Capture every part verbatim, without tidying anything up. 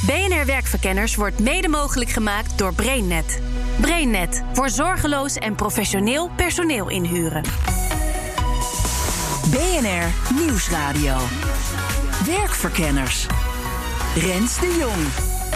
B N R Werkverkenners wordt mede mogelijk gemaakt door BrainNet. BrainNet, voor zorgeloos en professioneel personeel inhuren. B N R Nieuwsradio. Werkverkenners. Rens de Jong.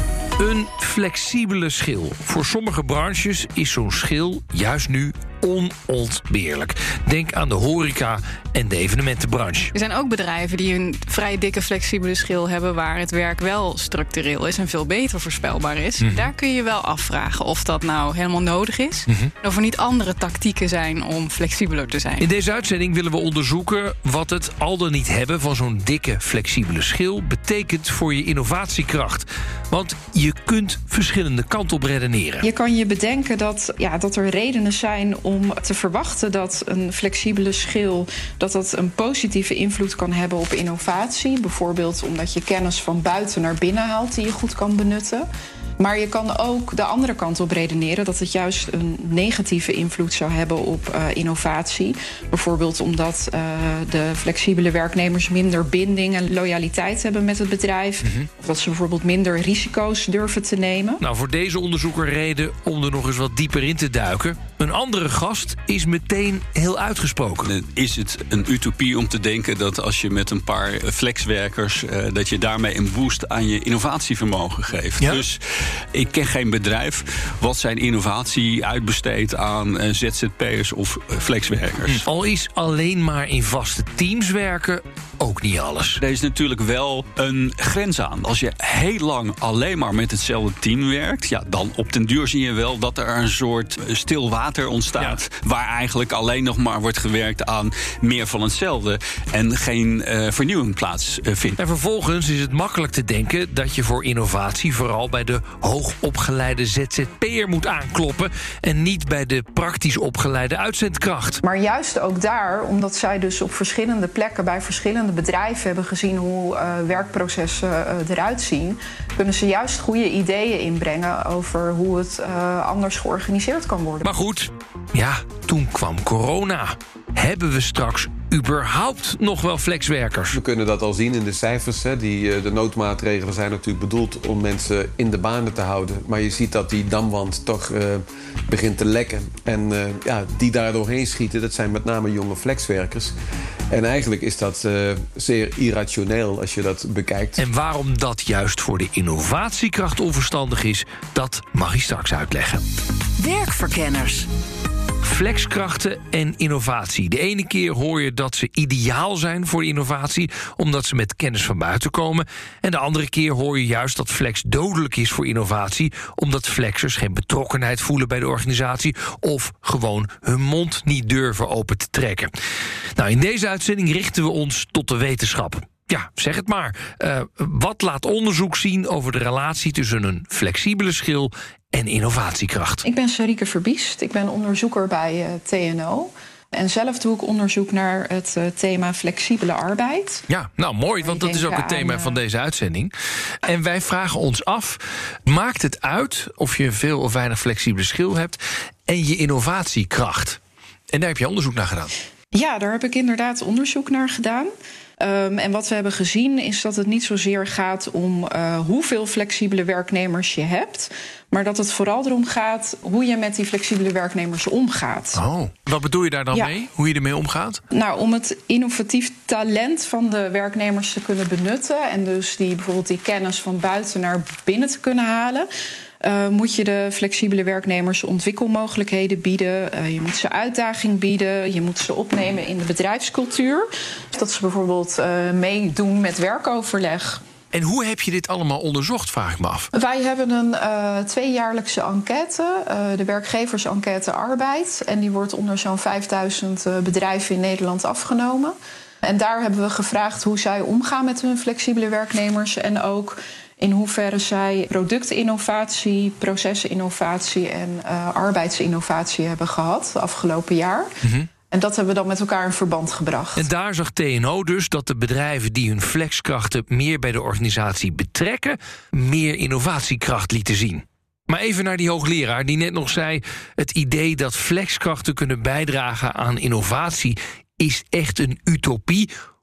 Een flexibele schil. Voor sommige branches is zo'n schil juist nu onontbeerlijk. Denk aan de horeca en de evenementenbranche. Er zijn ook bedrijven die een vrij dikke flexibele schil hebben, waar het werk wel structureel is en veel beter voorspelbaar is. Mm-hmm. Daar kun je wel afvragen of dat nou helemaal nodig is. Mm-hmm. Of er niet andere tactieken zijn om flexibeler te zijn. In deze uitzending willen we onderzoeken wat het al dan niet hebben van zo'n dikke flexibele schil betekent voor je innovatiekracht. Want je kunt verschillende kanten op redeneren. Je kan je bedenken dat, ja, dat er redenen zijn om te verwachten dat een flexibele schil dat dat een positieve invloed kan hebben op innovatie. Bijvoorbeeld omdat je kennis van buiten naar binnen haalt die je goed kan benutten. Maar je kan ook de andere kant op redeneren dat het juist een negatieve invloed zou hebben op uh, innovatie. Bijvoorbeeld omdat uh, de flexibele werknemers minder binding en loyaliteit hebben met het bedrijf. Mm-hmm. Of dat ze bijvoorbeeld minder risico's durven te nemen. Nou, voor deze onderzoeker reden om er nog eens wat dieper in te duiken. Een andere gast is meteen heel uitgesproken. Is het een utopie om te denken dat als je met een paar flexwerkers Uh, dat je daarmee een boost aan je innovatievermogen geeft? Ja? Dus ik ken geen bedrijf wat zijn innovatie uitbesteedt aan uh, Z Z P'ers of uh, flexwerkers. Al is alleen maar in vaste teams werken ook niet alles. Er is natuurlijk wel een grens aan. Als je heel lang alleen maar met hetzelfde team werkt, ja, dan op den duur zie je wel dat er een soort stil water ontstaat. Ja. Waar eigenlijk alleen nog maar wordt gewerkt aan meer van hetzelfde en geen uh, vernieuwing plaatsvindt. Uh, en vervolgens is het makkelijk te denken dat je voor innovatie vooral bij de hoogopgeleide Z Z P'er moet aankloppen en niet bij de praktisch opgeleide uitzendkracht. Maar juist ook daar, omdat zij dus op verschillende plekken bij verschillende bedrijven hebben gezien hoe uh, werkprocessen uh, eruit zien, kunnen ze juist goede ideeën inbrengen over hoe het uh, anders georganiseerd kan worden. Maar goed, ja, toen kwam corona. Hebben we straks überhaupt nog wel flexwerkers? We kunnen dat al zien in de cijfers. Hè. Die, de noodmaatregelen zijn natuurlijk bedoeld om mensen in de banen te houden. Maar je ziet dat die damwand toch uh, begint te lekken. En uh, ja, die daar doorheen schieten, dat zijn met name jonge flexwerkers. En eigenlijk is dat uh, zeer irrationeel als je dat bekijkt. En waarom dat juist voor de innovatiekracht onverstandig is, dat mag hij straks uitleggen. Werkverkenners. Flexkrachten en innovatie. De ene keer hoor je dat ze ideaal zijn voor de innovatie, omdat ze met kennis van buiten komen. En de andere keer hoor je juist dat flex dodelijk is voor innovatie, omdat flexers geen betrokkenheid voelen bij de organisatie of gewoon hun mond niet durven open te trekken. Nou, in deze uitzending richten we ons tot de wetenschap. Ja, zeg het maar. Uh, wat laat onderzoek zien over de relatie tussen een flexibele schil en innovatiekracht? Ik ben Sarike Verbiest. Ik ben onderzoeker bij uh, T N O. En zelf doe ik onderzoek naar het uh, thema flexibele arbeid. Ja, nou mooi, want dat is ook het thema aan, uh... van deze uitzending. En wij vragen ons af, maakt het uit of je veel of weinig flexibele schil hebt en je innovatiekracht? En daar heb je onderzoek naar gedaan. Ja, daar heb ik inderdaad onderzoek naar gedaan. Um, en wat we hebben gezien is dat het niet zozeer gaat om uh, hoeveel flexibele werknemers je hebt, maar dat het vooral erom gaat hoe je met die flexibele werknemers omgaat. Oh, wat bedoel je daar dan ja. mee? Hoe je ermee omgaat? Nou, om het innovatief talent van de werknemers te kunnen benutten en dus die bijvoorbeeld die kennis van buiten naar binnen te kunnen halen, Uh, moet je de flexibele werknemers ontwikkelmogelijkheden bieden. Uh, je moet ze uitdaging bieden. Je moet ze opnemen in de bedrijfscultuur. Dat ze bijvoorbeeld uh, meedoen met werkoverleg. En hoe heb je dit allemaal onderzocht, vraag ik me af? Wij hebben een uh, tweejaarlijkse enquête, uh, de werkgeversenquête arbeid. En die wordt onder zo'n vijfduizend uh, bedrijven in Nederland afgenomen. En daar hebben we gevraagd hoe zij omgaan met hun flexibele werknemers en ook in hoeverre zij productinnovatie, procesinnovatie en uh, arbeidsinnovatie hebben gehad het afgelopen jaar. Mm-hmm. En dat hebben we dan met elkaar in verband gebracht. En daar zag T N O dus dat de bedrijven die hun flexkrachten meer bij de organisatie betrekken, meer innovatiekracht lieten zien. Maar even naar die hoogleraar die net nog zei, het idee dat flexkrachten kunnen bijdragen aan innovatie is echt een utopie.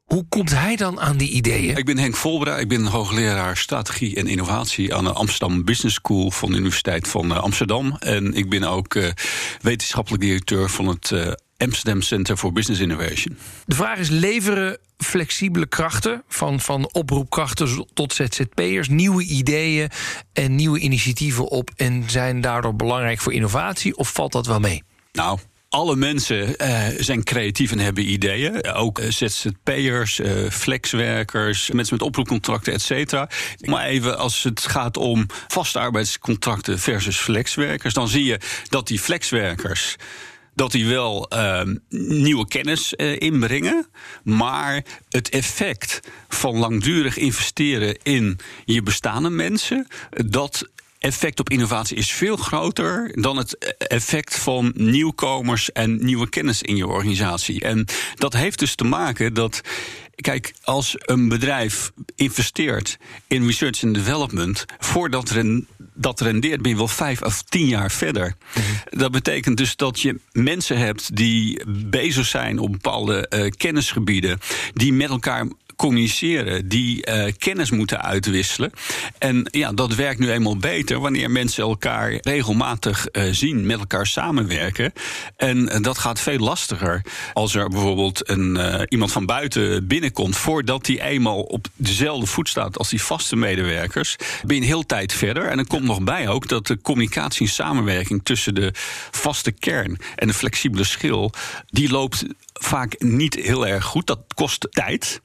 Hoe komt hij dan aan die ideeën? Ik ben Henk Volbra, ik ben hoogleraar strategie en innovatie aan de Amsterdam Business School van de Universiteit van Amsterdam. En ik ben ook uh, wetenschappelijk directeur van het uh, Amsterdam Center for Business Innovation. De vraag is, leveren flexibele krachten, van, van oproepkrachten tot Z Z P'ers, nieuwe ideeën en nieuwe initiatieven op en zijn daardoor belangrijk voor innovatie, of valt dat wel mee? Nou, alle mensen uh, zijn creatief en hebben ideeën. Ook uh, Z Z P'ers, uh, flexwerkers, mensen met oproepcontracten, et cetera. Maar even als het gaat om vaste arbeidscontracten versus flexwerkers, dan zie je dat die flexwerkers dat die wel uh, nieuwe kennis uh, inbrengen, maar het effect van langdurig investeren in je bestaande mensen, dat effect op innovatie is veel groter dan het effect van nieuwkomers en nieuwe kennis in je organisatie. En dat heeft dus te maken dat, kijk, als een bedrijf investeert in research and development, voordat ren, dat rendeert, ben je wel vijf of tien jaar verder. Mm-hmm. Dat betekent dus dat je mensen hebt die bezig zijn op bepaalde uh, kennisgebieden, die met elkaar communiceren, die uh, kennis moeten uitwisselen. En ja, dat werkt nu eenmaal beter wanneer mensen elkaar regelmatig uh, zien, met elkaar samenwerken. En uh, dat gaat veel lastiger als er bijvoorbeeld een, uh, iemand van buiten binnenkomt, voordat hij eenmaal op dezelfde voet staat als die vaste medewerkers, ben je een heel tijd verder. En er komt nog bij ook dat de communicatie en samenwerking tussen de vaste kern en de flexibele schil, die loopt vaak niet heel erg goed. Dat kost tijd.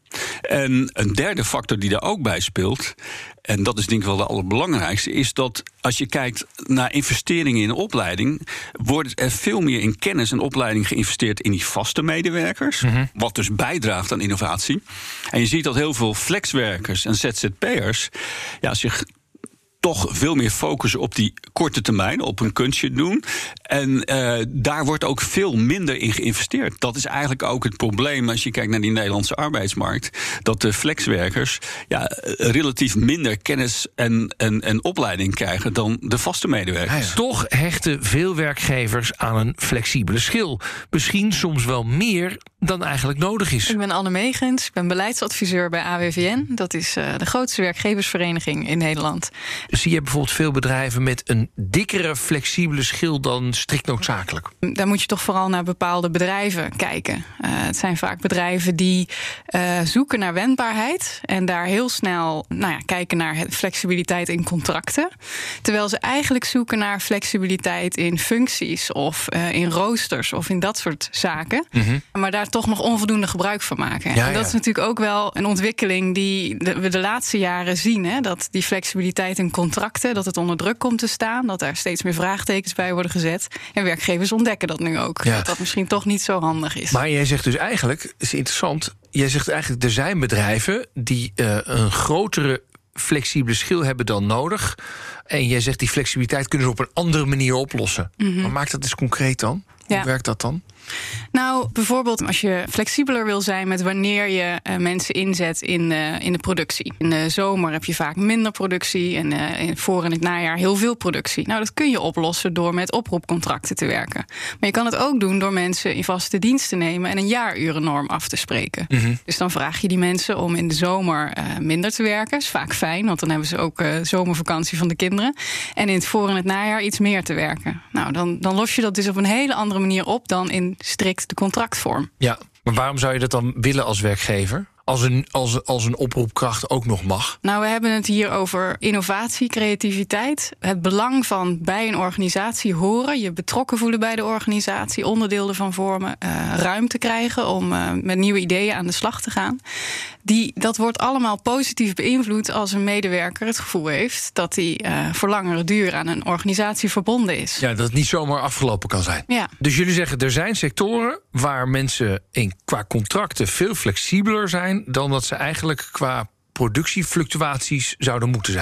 En een derde factor die daar ook bij speelt, en dat is denk ik wel de allerbelangrijkste, is dat als je kijkt naar investeringen in opleiding, wordt er veel meer in kennis en opleiding geïnvesteerd in die vaste medewerkers, mm-hmm. wat dus bijdraagt aan innovatie. En je ziet dat heel veel flexwerkers en Z Z P'ers ja, zich toch veel meer focussen op die korte termijn, op een kunstje doen. En uh, daar wordt ook veel minder in geïnvesteerd. Dat is eigenlijk ook het probleem als je kijkt naar die Nederlandse arbeidsmarkt, dat de flexwerkers ja, relatief minder kennis en, en, en opleiding krijgen dan de vaste medewerkers. Ja, toch hechten veel werkgevers aan een flexibele schil. Misschien soms wel meer dan eigenlijk nodig is. Ik ben Anne Megens, ik ben beleidsadviseur bij A W V N. Dat is uh, de grootste werkgeversvereniging in Nederland. Zie je bijvoorbeeld veel bedrijven met een dikkere flexibele schil dan strikt noodzakelijk? Daar moet je toch vooral naar bepaalde bedrijven kijken. Uh, het zijn vaak bedrijven die uh, zoeken naar wendbaarheid en daar heel snel nou ja, kijken naar flexibiliteit in contracten. Terwijl ze eigenlijk zoeken naar flexibiliteit in functies of uh, in roosters of in dat soort zaken. Mm-hmm. Maar daar toch nog onvoldoende gebruik van maken. Ja, en dat ja. is natuurlijk ook wel een ontwikkeling die we de laatste jaren zien. Hè, dat die flexibiliteit in contracten, dat het onder druk komt te staan, dat daar steeds meer vraagtekens bij worden gezet. En werkgevers ontdekken dat nu ook. Ja. Dat dat misschien toch niet zo handig is. Maar jij zegt dus eigenlijk, is interessant, jij zegt eigenlijk er zijn bedrijven die uh, een grotere flexibele schil hebben dan nodig. En jij zegt die flexibiliteit kunnen ze op een andere manier oplossen. Mm-hmm. Maar maak dat eens concreet dan. Hoe ja. werkt dat dan? Nou, bijvoorbeeld als je flexibeler wil zijn met wanneer je uh, mensen inzet in, uh, in de productie. In de zomer heb je vaak minder productie en uh, in, voor in het najaar heel veel productie. Nou, dat kun je oplossen door met oproepcontracten te werken. Maar je kan het ook doen door mensen in vaste dienst te nemen en een jaarurennorm af te spreken. Mm-hmm. Dus dan vraag je die mensen om in de zomer uh, minder te werken. Dat is vaak fijn, want dan hebben ze ook uh, zomervakantie van de kinderen. En in het voor en het najaar iets meer te werken. Nou, dan, dan los je dat dus op een hele andere manier op dan in strikt de contractvorm. Ja, maar waarom zou je dat dan willen als werkgever? Als een, als, als een oproepkracht ook nog mag? Nou, we hebben het hier over innovatie, creativiteit. Het belang van bij een organisatie horen, je betrokken voelen bij de organisatie, onderdeel ervan vormen, uh, ruimte krijgen om uh, met nieuwe ideeën aan de slag te gaan. Die, dat wordt allemaal positief beïnvloed als een medewerker het gevoel heeft dat hij uh, voor langere duur aan een organisatie verbonden is. Ja, dat het niet zomaar afgelopen kan zijn. Ja. Dus jullie zeggen, er zijn sectoren waar mensen in, qua contracten veel flexibeler zijn dan dat ze eigenlijk qua productiefluctuaties zouden moeten zijn.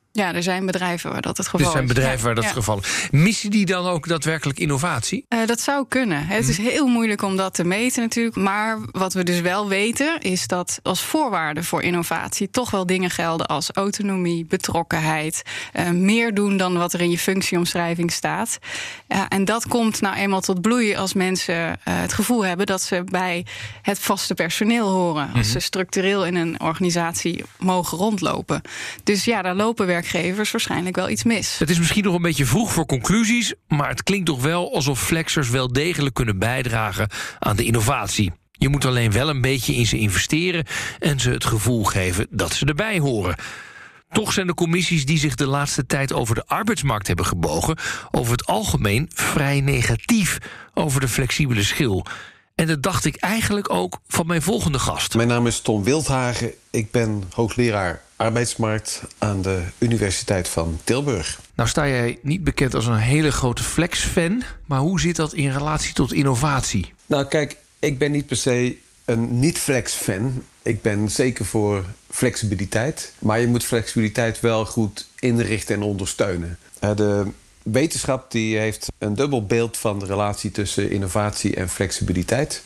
Ja, er zijn bedrijven waar dat het geval is. Er zijn bedrijven ja, waar dat ja. het geval is. Missen die dan ook daadwerkelijk innovatie? Uh, dat zou kunnen. Het is heel moeilijk om dat te meten natuurlijk. Maar wat we dus wel weten is dat als voorwaarde voor innovatie toch wel dingen gelden als autonomie, betrokkenheid, uh, meer doen dan wat er in je functieomschrijving staat. Uh, en dat komt nou eenmaal tot bloei als mensen uh, het gevoel hebben dat ze bij het vaste personeel horen. Als mm-hmm. ze structureel in een organisatie mogen rondlopen. Dus ja, daar lopen werkgevers waarschijnlijk wel iets mis. Het is misschien nog een beetje vroeg voor conclusies, maar het klinkt toch wel alsof flexers wel degelijk kunnen bijdragen aan de innovatie. Je moet alleen wel een beetje in ze investeren en ze het gevoel geven dat ze erbij horen. Toch zijn de commissies die zich de laatste tijd over de arbeidsmarkt hebben gebogen over het algemeen vrij negatief over de flexibele schil. En dat dacht ik eigenlijk ook van mijn volgende gast. Mijn naam is Tom Wildhagen. Ik ben hoogleraar arbeidsmarkt aan de Universiteit van Tilburg. Nou sta jij niet bekend als een hele grote flex-fan, maar hoe zit dat in relatie tot innovatie? Nou kijk, ik ben niet per se een niet-flex-fan. Ik ben zeker voor flexibiliteit. Maar je moet flexibiliteit wel goed inrichten en ondersteunen. De wetenschap die heeft een dubbel beeld van de relatie tussen innovatie en flexibiliteit.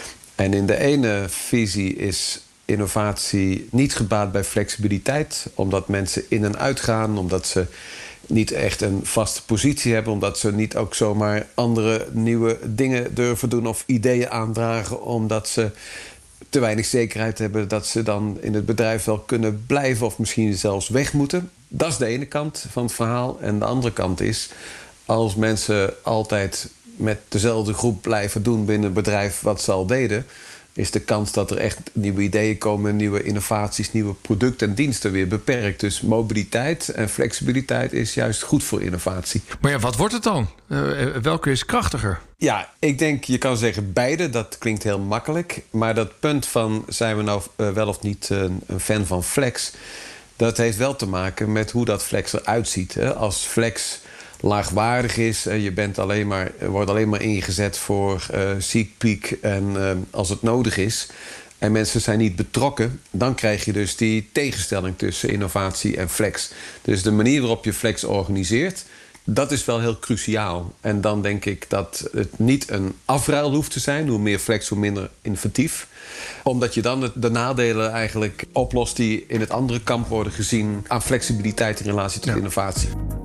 En in de ene visie is innovatie niet gebaat bij flexibiliteit, omdat mensen in en uitgaan, omdat ze niet echt een vaste positie hebben, omdat ze niet ook zomaar andere nieuwe dingen durven doen of ideeën aandragen, omdat ze te weinig zekerheid hebben dat ze dan in het bedrijf wel kunnen blijven of misschien zelfs weg moeten. Dat is de ene kant van het verhaal. En de andere kant is, als mensen altijd met dezelfde groep blijven doen binnen een bedrijf wat ze al deden, is de kans dat er echt nieuwe ideeën komen, nieuwe innovaties, nieuwe producten en diensten weer beperkt. Dus mobiliteit en flexibiliteit is juist goed voor innovatie. Maar ja, wat wordt het dan? Uh, welke is krachtiger? Ja, ik denk, je kan zeggen beide. Dat klinkt heel makkelijk. Maar dat punt van, zijn we nou uh, wel of niet uh, een fan van flex, dat heeft wel te maken met hoe dat flex eruit ziet. Hè? Als flex laagwaardig is en je bent alleen maar, wordt alleen maar ingezet voor uh, ziek, piek en uh, als het nodig is, en mensen zijn niet betrokken, dan krijg je dus die tegenstelling tussen innovatie en flex. Dus de manier waarop je flex organiseert, dat is wel heel cruciaal. En dan denk ik dat het niet een afruil hoeft te zijn. Hoe meer flex, hoe minder innovatief. Omdat je dan de nadelen eigenlijk oplost die in het andere kamp worden gezien aan flexibiliteit in relatie tot ja. innovatie.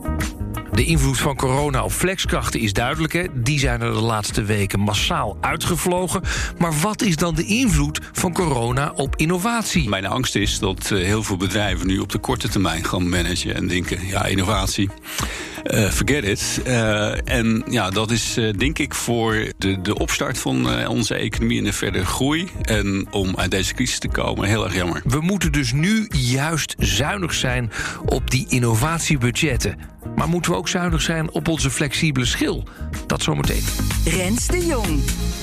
De invloed van corona op flexkrachten is duidelijk. Hè? Die zijn er de laatste weken massaal uitgevlogen. Maar wat is dan de invloed van corona op innovatie? Mijn angst is dat heel veel bedrijven nu op de korte termijn gaan managen en denken, ja, innovatie, uh, forget it. Uh, en ja, dat is uh, denk ik voor de, de opstart van uh, onze economie en de verdere groei. En om uit deze crisis te komen, heel erg jammer. We moeten dus nu juist zuinig zijn op die innovatiebudgetten. Maar moeten we ook zuinig zijn op onze flexibele schil? Dat zometeen. Rens de Jong.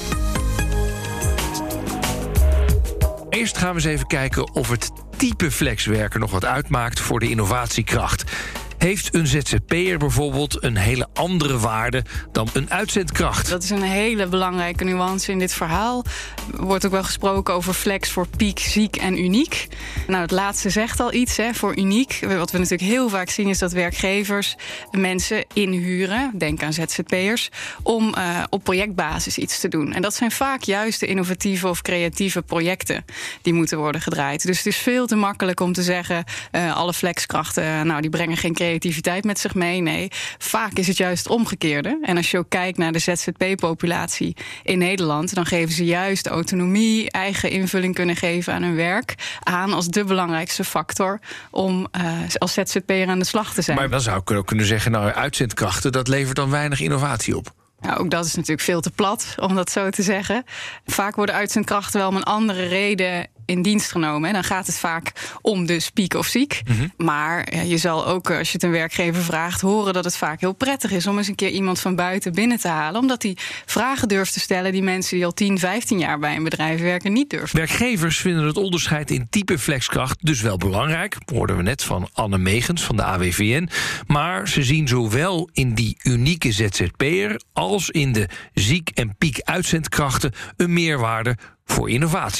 Eerst gaan we eens even kijken of het type flexwerker nog wat uitmaakt voor de innovatiekracht. Heeft een Z Z P'er bijvoorbeeld een hele andere waarde dan een uitzendkracht? Dat is een hele belangrijke nuance in dit verhaal. Er wordt ook wel gesproken over flex voor piek, ziek en uniek. Nou, het laatste zegt al iets, hè, voor uniek. Wat we natuurlijk heel vaak zien is dat werkgevers mensen inhuren, denk aan Z Z P'ers, om uh, op projectbasis iets te doen. En dat zijn vaak juist de innovatieve of creatieve projecten die moeten worden gedraaid. Dus het is veel te makkelijk om te zeggen, uh, alle flexkrachten, uh, nou, die brengen geen creativiteit met zich mee. Nee, vaak is het juist het omgekeerde. En als je ook kijkt naar de Z Z P-populatie in Nederland, dan geven ze juist autonomie, eigen invulling kunnen geven aan hun werk aan als de belangrijkste factor om uh, als Z Z P'er aan de slag te zijn. Maar dan zou ik ook kunnen zeggen, nou, uitzendkrachten, dat levert dan weinig innovatie op. Nou, ook dat is natuurlijk veel te plat, om dat zo te zeggen. Vaak worden uitzendkrachten wel om een andere reden in dienst genomen. En dan gaat het vaak om dus piek of ziek. Mm-hmm. Maar ja, je zal ook, als je het een werkgever vraagt, horen dat het vaak heel prettig is om eens een keer iemand van buiten binnen te halen. Omdat hij vragen durft te stellen die mensen die al tien, vijftien jaar bij een bedrijf werken niet durven. Werkgevers vinden het onderscheid in type flexkracht dus wel belangrijk. Hoorden we net van Anne Megens van de A W V N. Maar ze zien zowel in die unieke Z Z P'er als in de ziek- en piek uitzendkrachten een meerwaarde voor innovatie.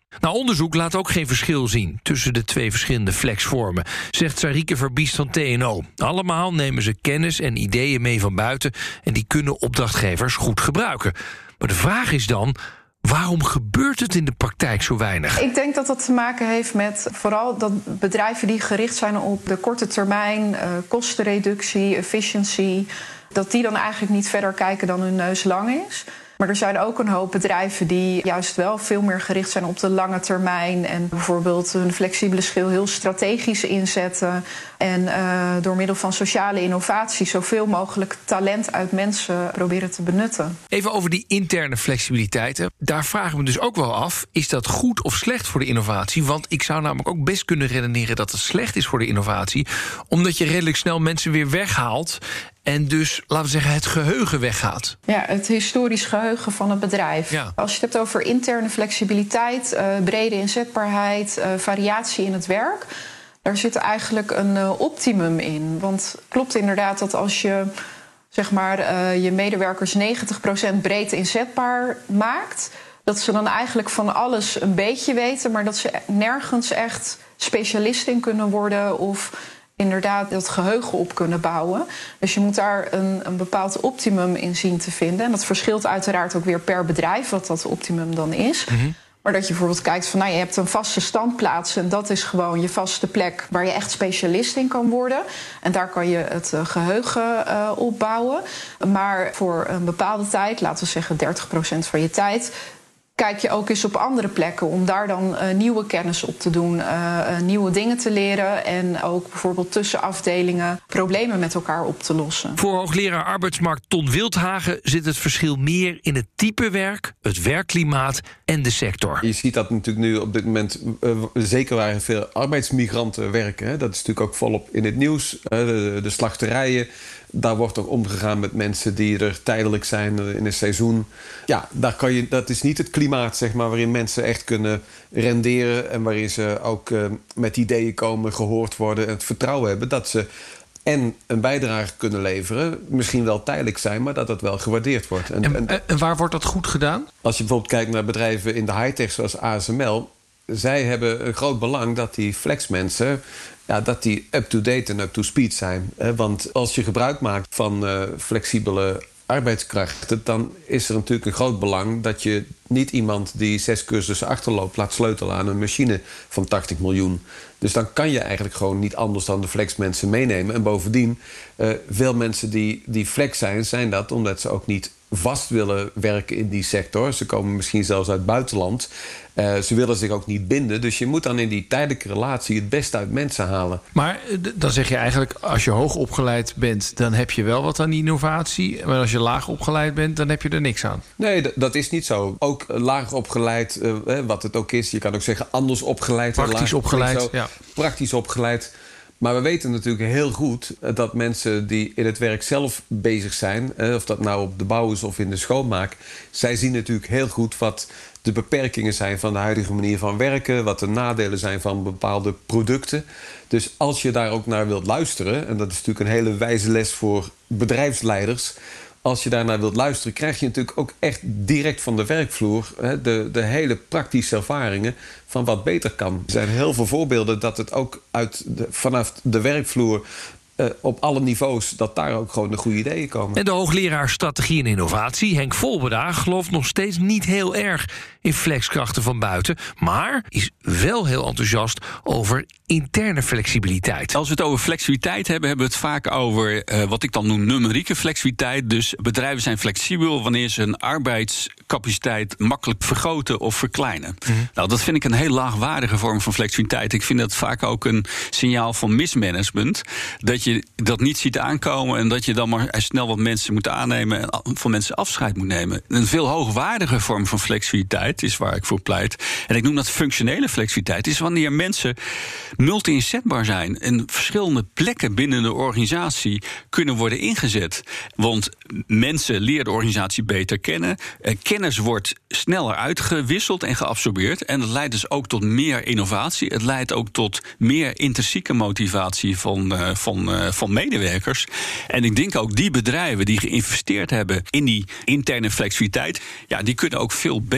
Nou, onderzoek laat ook geen verschil zien tussen de twee verschillende flexvormen, zegt Sarike Verbiest van T N O. Allemaal nemen ze kennis en ideeën mee van buiten en die kunnen opdrachtgevers goed gebruiken. Maar de vraag is dan, waarom gebeurt het in de praktijk zo weinig? Ik denk dat dat te maken heeft met vooral dat bedrijven die gericht zijn op de korte termijn, uh, kostenreductie, efficiëntie, dat die dan eigenlijk niet verder kijken dan hun neus lang is. Maar er zijn ook een hoop bedrijven die juist wel veel meer gericht zijn op de lange termijn. En bijvoorbeeld een flexibele schil heel strategisch inzetten. En uh, door middel van sociale innovatie zoveel mogelijk talent uit mensen proberen te benutten. Even over die interne flexibiliteit. Daar vragen we dus ook wel af, is dat goed of slecht voor de innovatie? Want ik zou namelijk ook best kunnen redeneren dat het slecht is voor de innovatie, omdat je redelijk snel mensen weer weghaalt en dus, laten we zeggen, het geheugen weggaat. Ja, het historisch geheugen van het bedrijf. Ja. Als je het hebt over interne flexibiliteit, uh, brede inzetbaarheid, uh, variatie in het werk, daar zit eigenlijk een uh, optimum in. Want het klopt inderdaad dat als je zeg maar, uh, je medewerkers negentig procent breed inzetbaar maakt, dat ze dan eigenlijk van alles een beetje weten, maar dat ze nergens echt specialist in kunnen worden of inderdaad dat geheugen op kunnen bouwen. Dus je moet daar een, een bepaald optimum in zien te vinden. En dat verschilt uiteraard ook weer per bedrijf wat dat optimum dan is. Mm-hmm. Maar dat je bijvoorbeeld kijkt van, nou, je hebt een vaste standplaats en dat is gewoon je vaste plek waar je echt specialist in kan worden. En daar kan je het uh, geheugen uh, opbouwen. Maar voor een bepaalde tijd, laten we zeggen dertig procent van je tijd, kijk je ook eens op andere plekken om daar dan uh, nieuwe kennis op te doen, uh, uh, nieuwe dingen te leren en ook bijvoorbeeld tussen afdelingen problemen met elkaar op te lossen. Voor hoogleraar arbeidsmarkt Ton Wildhagen zit het verschil meer in het type werk, het werkklimaat en de sector. Je ziet dat natuurlijk nu op dit moment, uh, zeker waar veel arbeidsmigranten werken. Hè, dat is natuurlijk ook volop in het nieuws. Uh, de, de slachterijen. Daar wordt ook omgegaan met mensen die er tijdelijk zijn in een seizoen. Ja, daar kan je, dat is niet het klimaat, zeg maar, waarin mensen echt kunnen renderen en waarin ze ook uh, met ideeën komen, gehoord worden en het vertrouwen hebben dat ze en een bijdrage kunnen leveren, misschien wel tijdelijk zijn, maar dat dat wel gewaardeerd wordt. En, en, en, en waar wordt dat goed gedaan? Als je bijvoorbeeld kijkt naar bedrijven in de high-tech zoals A S M L, zij hebben een groot belang dat die flexmensen, ja, dat die up-to-date en up-to-speed zijn. Want als je gebruik maakt van uh, flexibele arbeidskrachten, dan is er natuurlijk een groot belang dat je niet iemand die zes cursussen achterloopt laat sleutelen aan een machine van tachtig miljoen. Dus dan kan je eigenlijk gewoon niet anders dan de flexmensen meenemen. En bovendien, uh, veel mensen die, die flex zijn, zijn dat omdat ze ook niet vast willen werken in die sector. Ze komen misschien zelfs uit het buitenland. Uh, ze willen zich ook niet binden. Dus je moet dan in die tijdelijke relatie het beste uit mensen halen. Maar dan zeg je eigenlijk, als je hoog opgeleid bent, dan heb je wel wat aan die innovatie. Maar als je laag opgeleid bent, dan heb je er niks aan. Nee, d- dat is niet zo. Ook laag opgeleid, uh, wat het ook is. Je kan ook zeggen anders opgeleid. Praktisch opgeleid, ja. Praktisch opgeleid. Maar we weten natuurlijk heel goed dat mensen die in het werk zelf bezig zijn, of dat nou op de bouw is of in de schoonmaak, zij zien natuurlijk heel goed wat de beperkingen zijn van de huidige manier van werken, wat de nadelen zijn van bepaalde producten. Dus als je daar ook naar wilt luisteren, en dat is natuurlijk een hele wijze les voor bedrijfsleiders, als je daarnaar wilt luisteren, krijg je natuurlijk ook echt direct van de werkvloer hè, de, de hele praktische ervaringen van wat beter kan. Er zijn heel veel voorbeelden dat het ook uit de, vanaf de werkvloer uh, op alle niveaus, dat daar ook gewoon de goede ideeën komen. En de hoogleraar strategie en innovatie, Henk Volberda, gelooft nog steeds niet heel erg in flexkrachten van buiten, maar is wel heel enthousiast over interne flexibiliteit. Als we het over flexibiliteit hebben, hebben we het vaak over uh, wat ik dan noem numerieke flexibiliteit. Dus bedrijven zijn flexibel wanneer ze hun arbeidscapaciteit makkelijk vergroten of verkleinen. Mm-hmm. Nou, dat vind ik een heel laagwaardige vorm van flexibiliteit. Ik vind dat vaak ook een signaal van mismanagement. Dat je dat niet ziet aankomen en dat je dan maar snel wat mensen moet aannemen en van mensen afscheid moet nemen. Een veel hoogwaardige vorm van flexibiliteit is waar ik voor pleit. En ik noem dat functionele flexibiliteit. Is wanneer mensen multi-inzetbaar zijn en verschillende plekken binnen de organisatie kunnen worden ingezet. Want mensen leren de organisatie beter kennen. Kennis wordt sneller uitgewisseld en geabsorbeerd. En dat leidt dus ook tot meer innovatie. Het leidt ook tot meer intrinsieke motivatie van, uh, van, uh, van medewerkers. En ik denk ook die bedrijven die geïnvesteerd hebben in die interne flexibiliteit, ja, die kunnen ook veel beter om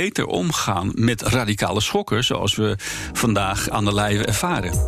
omgaan met radicale schokken, zoals we vandaag aan de lijve ervaren.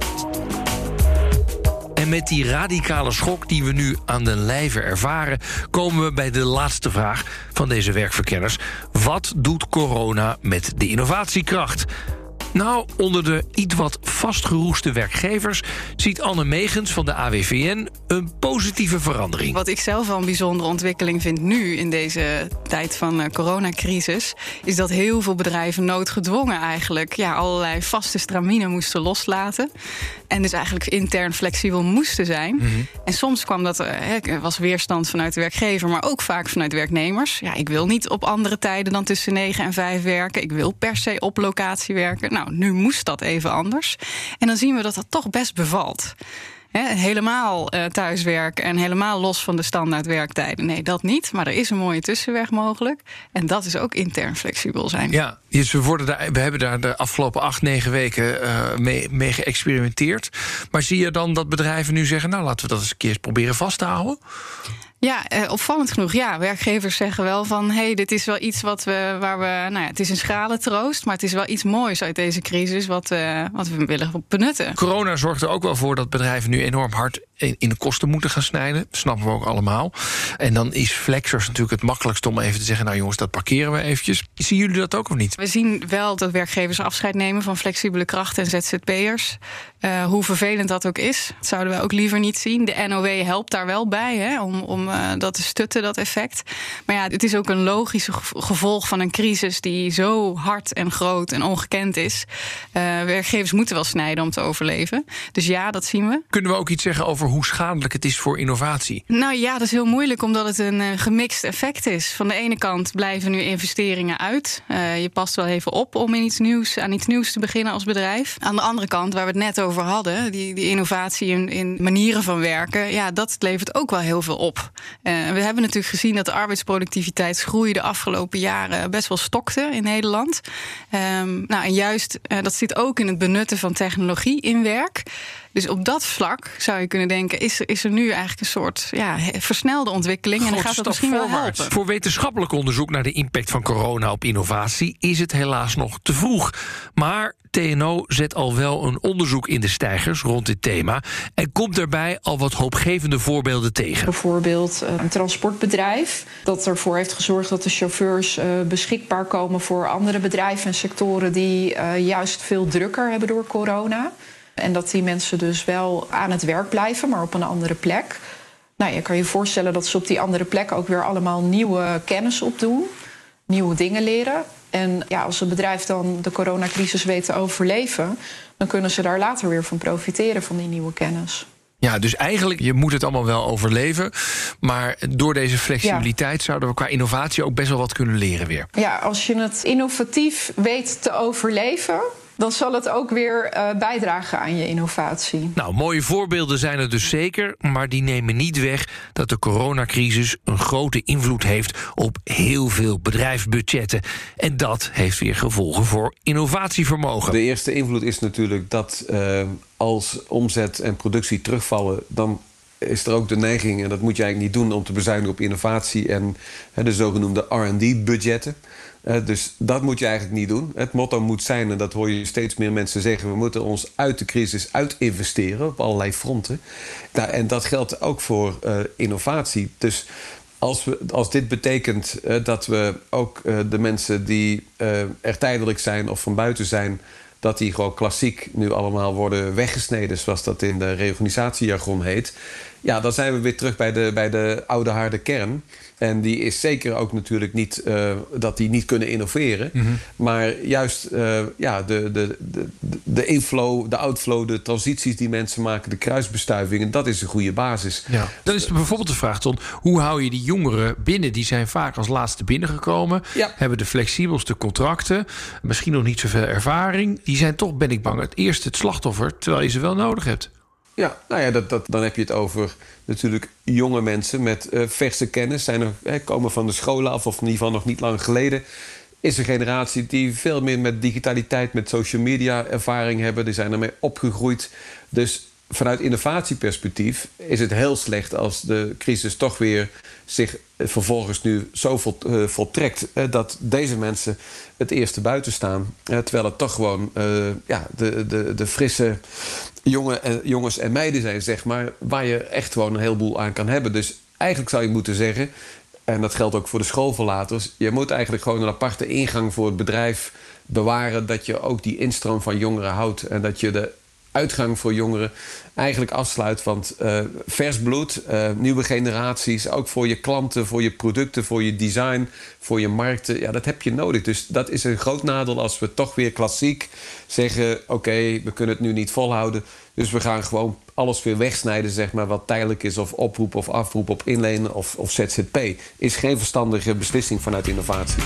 En met die radicale schok die we nu aan de lijve ervaren, komen we bij de laatste vraag van deze werkverkenners. Wat doet corona met de innovatiekracht? Nou, onder de iets wat vastgeroeste werkgevers ziet Anne Megens van de A W V N een positieve verandering. Wat ik zelf wel een bijzondere ontwikkeling vind nu in deze tijd van uh, coronacrisis, is dat heel veel bedrijven noodgedwongen eigenlijk ja, allerlei vaste straminen moesten loslaten. En dus eigenlijk intern flexibel moesten zijn. Mm-hmm. En soms kwam dat, uh, er was weerstand vanuit de werkgever, maar ook vaak vanuit werknemers. Ja, ik wil niet op andere tijden dan tussen negen en vijf werken. Ik wil per se op locatie werken. Nou, nu moest dat even anders. En dan zien we dat dat toch best bevalt. He, helemaal uh, thuiswerken en helemaal los van de standaard werktijden. Nee, dat niet. Maar er is een mooie tussenweg mogelijk. En dat is ook intern flexibel zijn. Ja, dus we, worden daar, we hebben daar de afgelopen acht, negen weken uh, mee, mee geëxperimenteerd. Maar zie je dan dat bedrijven nu zeggen, nou, laten we dat eens een keer proberen vast te houden? Ja, eh, opvallend genoeg. Ja, werkgevers zeggen wel van, hé, hey, dit is wel iets wat we, waar we, nou ja, het is een schrale troost, maar het is wel iets moois uit deze crisis wat, uh, wat we willen benutten. Corona zorgt er ook wel voor dat bedrijven nu enorm hard in de kosten moeten gaan snijden. Dat snappen we ook allemaal. En dan is flexers natuurlijk het makkelijkst om even te zeggen, nou jongens, dat parkeren we eventjes. Zien jullie dat ook of niet? We zien wel dat werkgevers afscheid nemen van flexibele krachten en Z Z P'ers. Uh, hoe vervelend dat ook is, dat zouden we ook liever niet zien. De N O W helpt daar wel bij, hè, om, om uh, dat te stutten, dat effect. Maar ja, het is ook een logisch gevolg van een crisis die zo hard en groot en ongekend is. Uh, werkgevers moeten wel snijden om te overleven. Dus ja, dat zien we. Kunnen we ook iets zeggen over hoe schadelijk het is voor innovatie? Nou ja, dat is heel moeilijk omdat het een uh, gemixt effect is. Van de ene kant blijven nu investeringen uit. Uh, je past wel even op om in iets nieuws, aan iets nieuws te beginnen als bedrijf. Aan de andere kant, waar we het net over hadden, die, die innovatie in, in manieren van werken, ja, dat levert ook wel heel veel op. Uh, we hebben natuurlijk gezien dat de arbeidsproductiviteitsgroei de afgelopen jaren best wel stokte in Nederland. Um, nou, en juist, uh, dat zit ook in het benutten van technologie in werk. Dus op dat vlak zou je kunnen denken, is er, is er nu eigenlijk een soort ja, versnelde ontwikkeling. En dan gaat dat misschien wel helpen. Voor wetenschappelijk onderzoek naar de impact van corona op innovatie is het helaas nog te vroeg. Maar T N O zet al wel een onderzoek in de steigers rond dit thema en komt daarbij al wat hoopgevende voorbeelden tegen. Bijvoorbeeld een transportbedrijf dat ervoor heeft gezorgd dat de chauffeurs uh, beschikbaar komen voor andere bedrijven en sectoren die uh, juist veel drukker hebben door corona. En dat die mensen dus wel aan het werk blijven, maar op een andere plek. Nou, je kan je voorstellen dat ze op die andere plek ook weer allemaal nieuwe kennis opdoen. Nieuwe dingen leren. En ja, als een bedrijf dan de coronacrisis weet te overleven, dan kunnen ze daar later weer van profiteren, van die nieuwe kennis. Ja, dus eigenlijk, je moet het allemaal wel overleven. Maar door deze flexibiliteit ja. zouden we qua innovatie ook best wel wat kunnen leren weer. Ja, als je het innovatief weet te overleven, dan zal het ook weer uh, bijdragen aan je innovatie. Nou, mooie voorbeelden zijn er dus zeker, maar die nemen niet weg dat de coronacrisis een grote invloed heeft op heel veel bedrijfsbudgetten. En dat heeft weer gevolgen voor innovatievermogen. De eerste invloed is natuurlijk dat uh, als omzet en productie terugvallen, dan is er ook de neiging, en dat moet je eigenlijk niet doen, om te bezuinigen op innovatie en he, de zogenoemde R en D-budgetten. Uh, dus dat moet je eigenlijk niet doen. Het motto moet zijn, en dat hoor je steeds meer mensen zeggen, we moeten ons uit de crisis uit investeren op allerlei fronten. Nou, en dat geldt ook voor uh, innovatie. Dus als, we, als dit betekent uh, dat we ook uh, de mensen die uh, er tijdelijk zijn of van buiten zijn, dat die gewoon klassiek nu allemaal worden weggesneden, zoals dat in de reorganisatiejargon heet, ja, dan zijn we weer terug bij de, bij de oude harde kern. En die is zeker ook natuurlijk niet uh, dat die niet kunnen innoveren. Mm-hmm. Maar juist uh, ja, de, de, de, de inflow, de outflow, de transities die mensen maken, de kruisbestuivingen, dat is een goede basis. Ja. Dan is er bijvoorbeeld de vraag, Ton, hoe hou je die jongeren binnen? Die zijn vaak als laatste binnengekomen, ja. hebben de flexibelste contracten, misschien nog niet zoveel ervaring. Die zijn toch, ben ik bang, het eerste het slachtoffer, terwijl je ze wel nodig hebt. Ja, nou ja, dat, dat, dan heb je het over natuurlijk jonge mensen met uh, verse kennis. Zijn er, eh, komen van de scholen af, of in ieder geval nog niet lang geleden. Is een generatie die veel meer met digitaliteit, met social media ervaring hebben. Die zijn ermee opgegroeid. Dus vanuit innovatieperspectief is het heel slecht als de crisis toch weer zich vervolgens nu zo vol, uh, voltrekt uh, dat deze mensen het eerste buiten staan. Uh, terwijl het toch gewoon uh, ja, de, de, de frisse jongen, uh, jongens en meiden zijn, zeg maar, waar je echt gewoon een heleboel aan kan hebben. Dus eigenlijk zou je moeten zeggen, en dat geldt ook voor de schoolverlaters, je moet eigenlijk gewoon een aparte ingang voor het bedrijf bewaren, dat je ook die instroom van jongeren houdt en dat je de uitgang voor jongeren eigenlijk afsluit. Want uh, vers bloed, uh, nieuwe generaties, ook voor je klanten, voor je producten, voor je design, voor je markten, ja, dat heb je nodig. Dus dat is een groot nadeel als we toch weer klassiek zeggen, oké, okay, we kunnen het nu niet volhouden, dus we gaan gewoon alles weer wegsnijden, zeg maar, wat tijdelijk is, of oproep of afroep op inlenen of, of Z Z P. Is geen verstandige beslissing vanuit innovatie.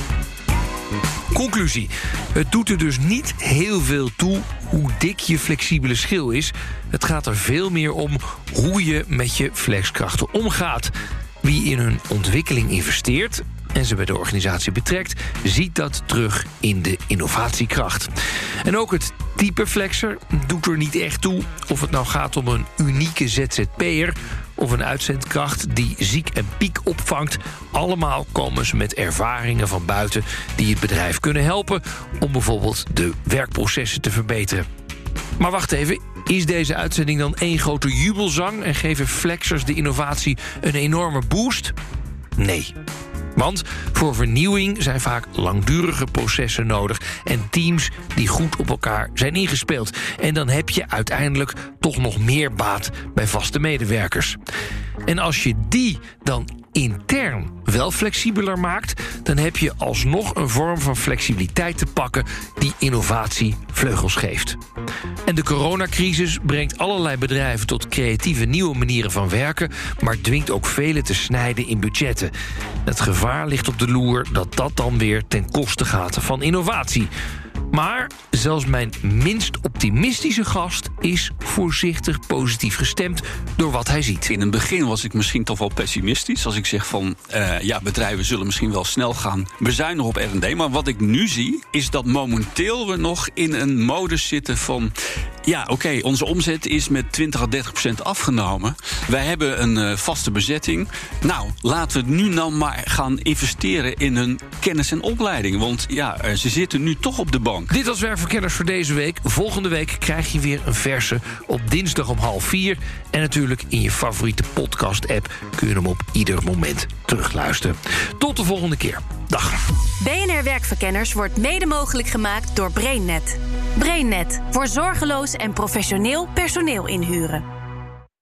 Conclusie. Het doet er dus niet heel veel toe hoe dik je flexibele schil is. Het gaat er veel meer om hoe je met je flexkrachten omgaat. Wie in hun ontwikkeling investeert en ze bij de organisatie betrekt, ziet dat terug in de innovatiekracht. En ook het type flexer doet er niet echt toe of het nou gaat om een unieke Z Z P'er of een uitzendkracht die ziek en piek opvangt. Allemaal komen ze met ervaringen van buiten die het bedrijf kunnen helpen om bijvoorbeeld de werkprocessen te verbeteren. Maar wacht even, is deze uitzending dan één grote jubelzang en geven flexers de innovatie een enorme boost? Nee. Want voor vernieuwing zijn vaak langdurige processen nodig en teams die goed op elkaar zijn ingespeeld. En dan heb je uiteindelijk toch nog meer baat bij vaste medewerkers. En als je die dan intern wel flexibeler maakt, dan heb je alsnog een vorm van flexibiliteit te pakken die innovatie vleugels geeft. En de coronacrisis brengt allerlei bedrijven tot creatieve nieuwe manieren van werken, maar dwingt ook velen te snijden in budgetten. Het gevaar ligt op de loer dat dat dan weer ten koste gaat van innovatie. Maar zelfs mijn minst optimistische gast is voorzichtig positief gestemd door wat hij ziet. In het begin was ik misschien toch wel pessimistisch. Als ik zeg van, uh, ja, bedrijven zullen misschien wel snel gaan bezuinigen op R en D. Maar wat ik nu zie, is dat momenteel we nog in een modus zitten van, ja, oké, okay, onze omzet is met twintig à dertig procent afgenomen. Wij hebben een uh, vaste bezetting. Nou, laten we nu nou maar gaan investeren in hun kennis en opleiding. Want ja, uh, ze zitten nu toch op de bank. Dit was Werkverkenners voor deze week. Volgende week krijg je weer een verse op dinsdag om half vier. En natuurlijk in je favoriete podcast-app kun je hem op ieder moment terugluisteren. Tot de volgende keer. Dag. B N R Werkverkenners wordt mede mogelijk gemaakt door BrainNet. BrainNet voor zorgeloos en professioneel personeel inhuren.